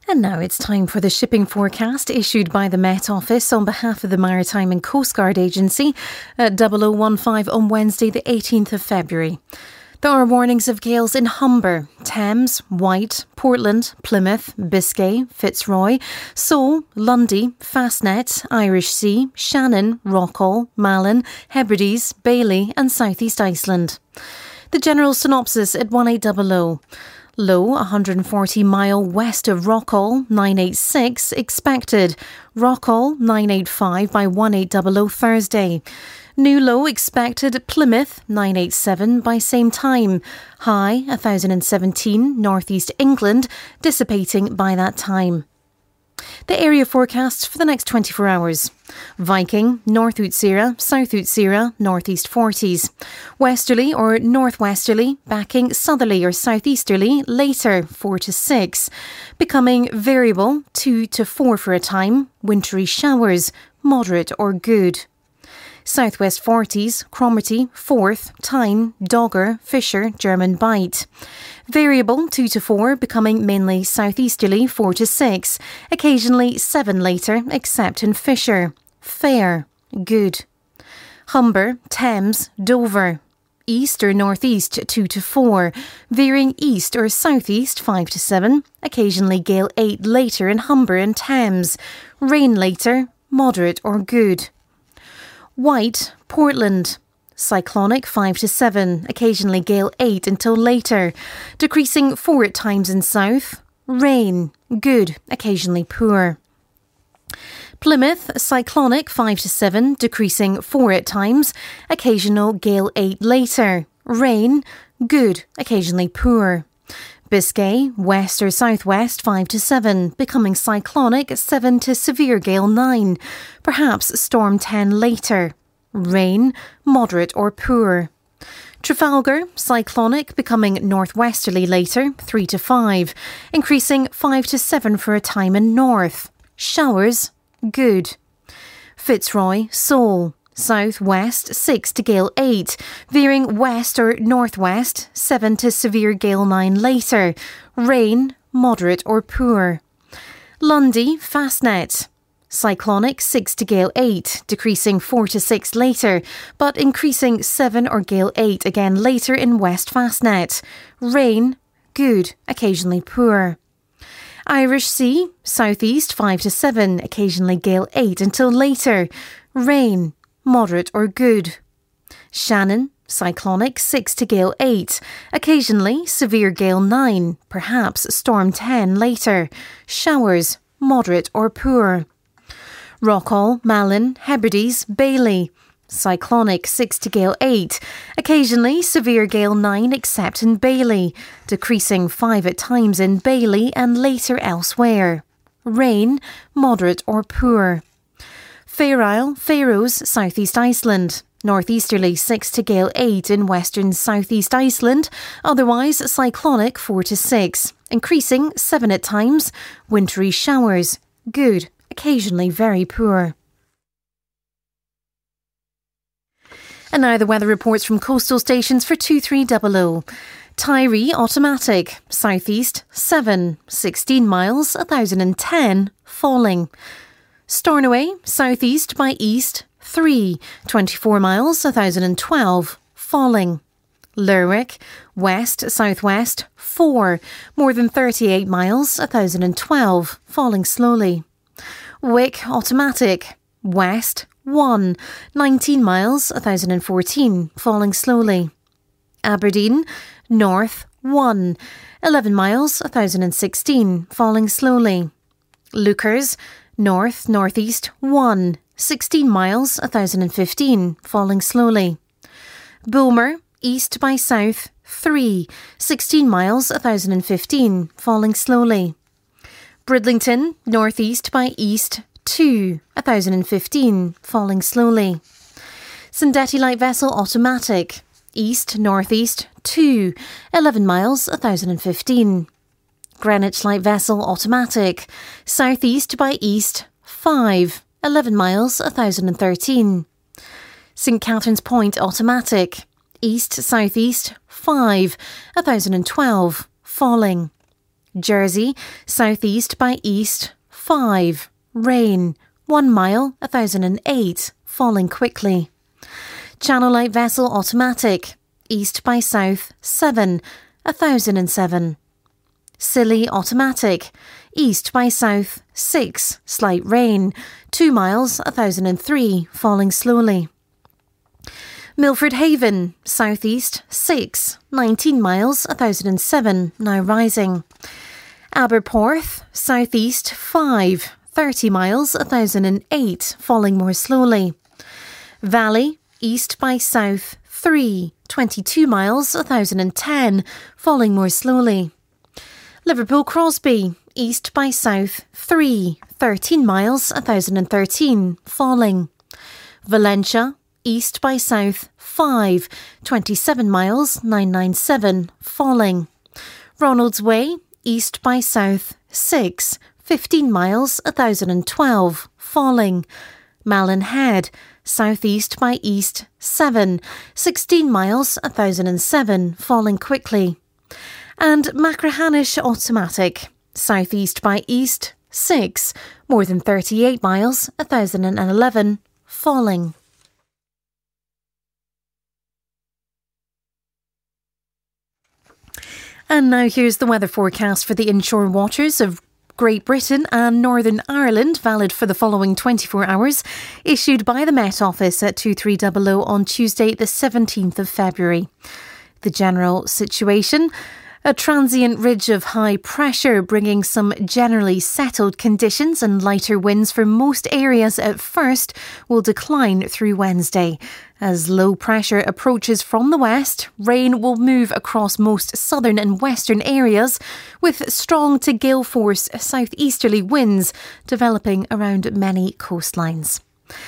And now it's time for the shipping forecast issued by the Met Office on behalf of the Maritime and Coast Guard Agency at 0015 on Wednesday the 18th of February. There are warnings of gales in Humber, Thames, Wight, Portland, Plymouth, Biscay, Fitzroy, Seoul, Lundy, Fastnet, Irish Sea, Shannon, Rockall, Malin, Hebrides, Bailey and South East Iceland. The general synopsis at 1800. Low 140 mile west of Rockall, 986 expected. Rockall 985 by 1800 Thursday. New low expected at Plymouth 987 by same time. High 1017 northeast England, dissipating by that time. The area forecasts for the next 24 hours. Viking, North Utsira, South Utsira, northeast 40s. Westerly or northwesterly, backing southerly or southeasterly, later 4 to 6. Becoming variable 2 to 4 for a time, wintry showers, moderate or good. Southwest 40s, Cromarty, Forth, Tyne, Dogger, Fisher, German Bight. Variable 2 to 4, becoming mainly southeasterly 4 to 6, occasionally 7 later, except in Fisher. Fair, good. Humber, Thames, Dover. East or northeast 2 to 4, veering east or southeast 5 to 7, occasionally gale 8 later in Humber and Thames. Rain later, moderate or good. Wight, Portland. Cyclonic 5 to 7, occasionally gale 8 until later. Decreasing 4 at times in south. Rain, good, occasionally poor. Plymouth, cyclonic 5 to 7, decreasing 4 at times. Occasional gale 8 later. Rain, good, occasionally poor. Biscay, west or southwest 5 to 7, becoming cyclonic 7 to severe gale 9, perhaps storm 10 later. Rain, moderate or poor. Trafalgar, cyclonic, becoming northwesterly later 3 to 5, increasing 5 to 7 for a time in north. Showers, good. Fitzroy, Seoul. Southwest 6 to gale 8, veering west or northwest 7 to severe gale 9 later. Rain, moderate or poor. Lundy, Fastnet. Cyclonic 6 to gale 8, decreasing 4 to 6 later, but increasing 7 or gale 8 again later in West Fastnet. Rain, good, occasionally poor. Irish Sea, southeast 5 to 7, occasionally gale 8 until later. Rain, moderate or good. Shannon, cyclonic 6 to gale 8, occasionally severe gale 9, perhaps storm 10 later. Showers, moderate or poor. Rockall, Malin, Hebrides, Bailey. Cyclonic 6 to gale 8, occasionally severe gale 9 except in Bailey, decreasing 5 at times in Bailey and later elsewhere. Rain, moderate or poor. Fair Isle, Faroes, Southeast Iceland. Northeasterly 6 to gale 8 in western Southeast Iceland, otherwise cyclonic 4 to 6, increasing 7 at times, wintry showers, good, occasionally very poor. And now the weather reports from coastal stations for 2300. Tiree automatic, southeast 7, 16 miles, 1010, falling. Stornoway, southeast by east 3, 24 miles, 1012, falling. Lerwick, west southwest 4, more than 38 miles, 1012, falling slowly. Wick automatic, west 1, 19 miles, 1014, falling slowly. Aberdeen, north 1, 11 miles, 1016, falling slowly. Leuchars, north, northeast 1, 16 miles, 1015, falling slowly. Bulmer, east by south 3, 16 miles, 1015, falling slowly. Bridlington, northeast by east 2, 1015, falling slowly. Sandetti light vessel automatic, east-northeast 2, 11 miles, 1015. Greenwich light vessel automatic, southeast by east 5, 11 miles, 1013. St Catherine's Point automatic, east-southeast 5, 1012, falling. Jersey, southeast by east, 5. Rain, 1 mile, 1008, falling quickly. Channel Light Vessel automatic, east by south, 7, 1007. Scilly automatic, east by south, 6, slight rain, 2 miles, 1003, falling slowly. Milford Haven, southeast, 6, 19 miles, 1007, now rising. Aberporth, southeast, 5, 30 miles, 1008, falling more slowly. Valley, east by south, 3, 22 miles, 1010, falling more slowly. Liverpool Crosby, east by south, 3, 13 miles, 1013, falling. Valentia, east by south, 5, 27 miles, 997, falling. Ronalds Way, east by south, 6, 15 miles, 1012, falling. Malin Head, southeast by east, 7, 16 miles, 1007, falling quickly. And Machrihanish automatic, southeast by east, 6, more than 38 miles, 1011, falling. And now here's the weather forecast for the inshore waters of Great Britain and Northern Ireland, valid for the following 24 hours, issued by the Met Office at 2300 on Tuesday the 17th of February. The general situation: a transient ridge of high pressure bringing some generally settled conditions and lighter winds for most areas at first will decline through Wednesday. As low pressure approaches from the west, rain will move across most southern and western areas, with strong to gale force southeasterly winds developing around many coastlines.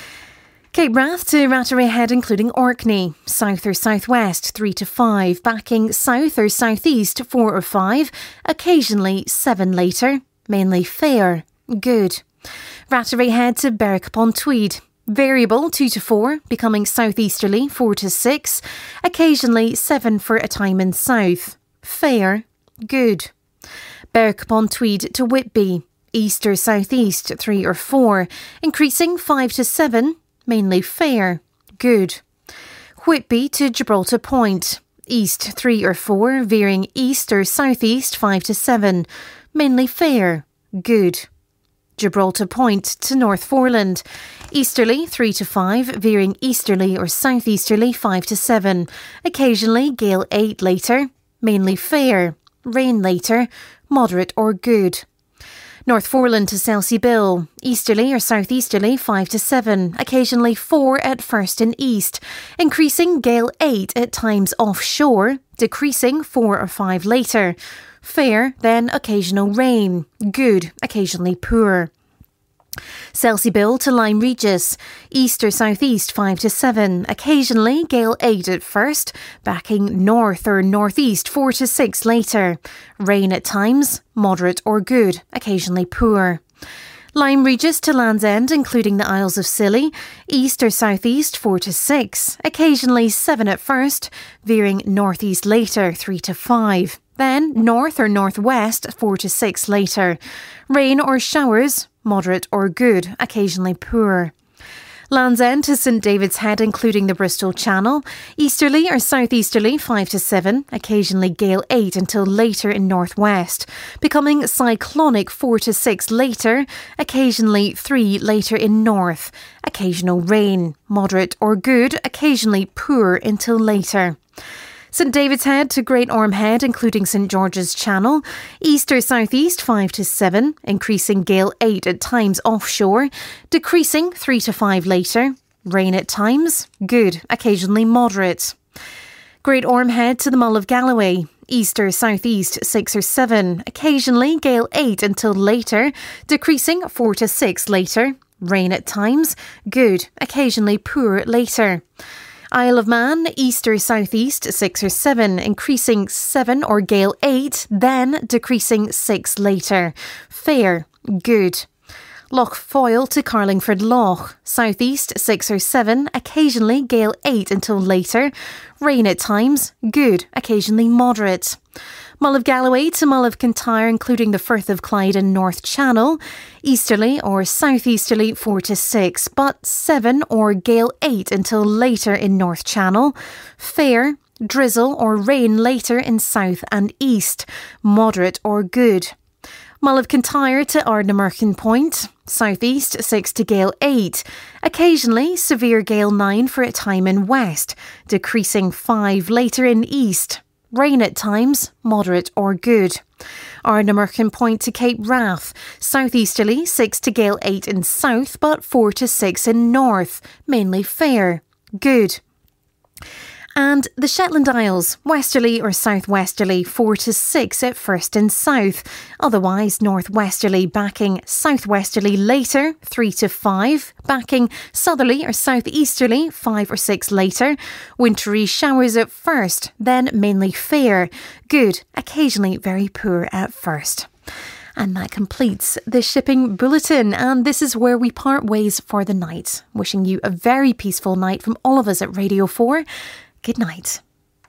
Cape Wrath to Rattray Head, including Orkney, south or southwest 3 to 5, backing south or southeast 4 or 5, occasionally 7 later, mainly fair, good. Rattray Head to Berwick upon Tweed, variable 2 to 4, becoming southeasterly 4 to 6, occasionally 7 for a time in south, fair, good. Berwick upon Tweed to Whitby, east or southeast 3 or 4, increasing 5 to 7, mainly fair, good. Whitby to Gibraltar Point, east 3 or 4, veering east or southeast 5 to 7, mainly fair, good. Gibraltar Point to North Foreland, easterly 3 to 5, veering easterly or southeasterly 5 to 7, occasionally gale 8 later, mainly fair, rain later, moderate or good. North Foreland to Selsey-Bill, easterly or southeasterly 5 to 7, occasionally 4 at first and east, increasing gale 8 at times offshore, decreasing 4 or 5 later. Fair, then occasional rain, good, occasionally poor. Selsey-Bill to Lyme Regis, east or southeast 5 to 7, occasionally gale 8 at first, backing north or northeast 4 to 6 later. Rain at times, moderate or good, occasionally poor. Lyme Regis to Land's End, including the Isles of Scilly, east or southeast 4 to 6, occasionally 7 at first, veering northeast later 3 to 5. Then north or northwest 4 to 6 later. Rain or showers, moderate or good, occasionally poor. Land's End to St David's Head, including the Bristol Channel, easterly or southeasterly 5 to 7, occasionally gale 8 until later in northwest, becoming cyclonic 4 to 6 later, occasionally 3 later in north. Occasional rain, moderate or good, occasionally poor until later. St David's Head to Great Orme Head, including St George's Channel, east or southeast 5 to 7, increasing gale 8 at times offshore, decreasing 3 to 5 later. Rain at times, good, occasionally moderate. Great Orme Head to the Mull of Galloway, east or southeast 6 or 7, occasionally gale 8 until later, decreasing 4 to 6 later. Rain at times, good, occasionally poor later. Isle of Man, east or southeast 6 or 7, increasing 7 or gale 8, then decreasing 6 later. Fair, good. Loch Foyle to Carlingford Loch. Southeast 6 or 7, occasionally gale 8 until later. Rain at times, good, occasionally moderate. Mull of Galloway to Mull of Kintyre, including the Firth of Clyde and North Channel. Easterly or southeasterly 4 to 6, but 7 or gale 8 until later in North Channel. Fair, drizzle or rain later in south and east. Moderate or good. Mull of Kintyre to Ardnamurchan Point. Southeast 6 to gale 8. Occasionally severe gale 9 for a time in west. Decreasing 5 later in east. Rain at times, moderate or good. Ardnamurchan Point to Cape Wrath. Southeasterly 6 to gale 8 in south, but 4 to 6 in north. Mainly fair. Good. And the Shetland Isles, westerly or southwesterly 4 to 6 at first in south. Otherwise northwesterly backing southwesterly later 3 to 5. Backing southerly or southeasterly 5 or 6 later. Wintry showers at first, then mainly fair. Good, occasionally very poor at first. And that completes the shipping bulletin. And this is where we part ways for the night. Wishing you a very peaceful night from all of us at Radio 4. Good night.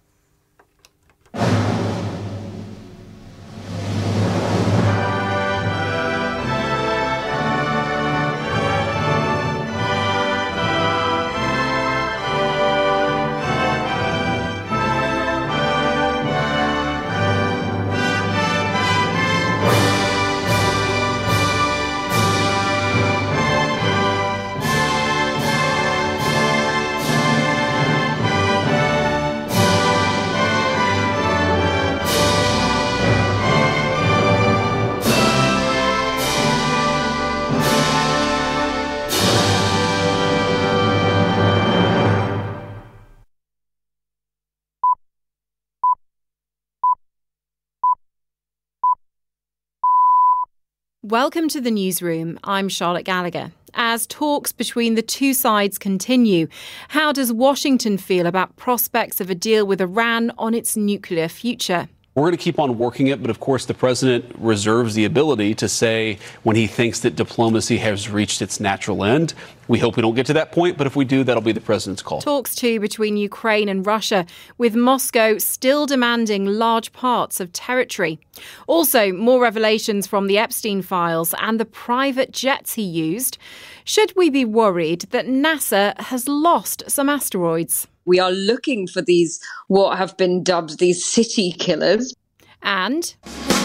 Welcome to the newsroom. I'm Charlotte Gallagher. As talks between the two sides continue, how does Washington feel about prospects of a deal with Iran on its nuclear future? We're going to keep on working it, but of course the president reserves the ability to say when he thinks that diplomacy has reached its natural end. We hope we don't get to that point, but if we do, that'll be the president's call. Talks too between Ukraine and Russia, with Moscow still demanding large parts of territory. Also, more revelations from the Epstein files and the private jets he used. Should we be worried that NASA has lost some asteroids? We are looking for these, what have been dubbed these city killers. And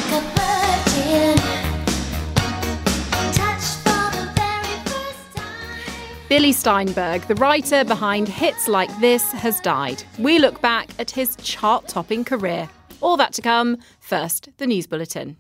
Billy Steinberg, the writer behind hits like this, has died. We look back at his chart-topping career. All that to come. First, the news bulletin.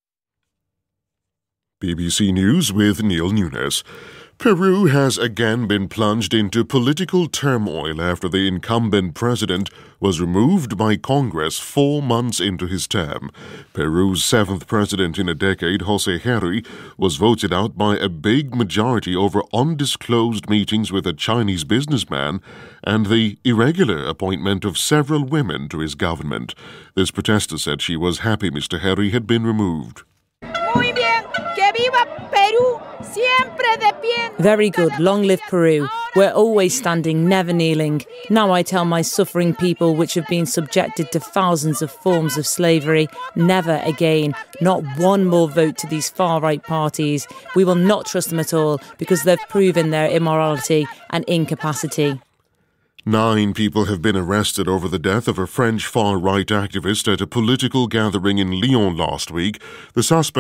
BBC News with Neil Nunes. Peru has again been plunged into political turmoil after the incumbent president was removed by Congress 4 months into his term. Peru's 7th president in a decade, José Herri, was voted out by a big majority over undisclosed meetings with a Chinese businessman and the irregular appointment of several women to his government. This protester said she was happy Mr. Herri had been removed. Muy bien, que viva Perú, siempre de pie. Very good, long live Peru. We're always standing, never kneeling. Now I tell my suffering people which have been subjected to thousands of forms of slavery, never again, not one more vote to these far-right parties. We will not trust them at all because they've proven their immorality and incapacity. 9 people have been arrested over the death of a French far-right activist at a political gathering in Lyon last week. The suspect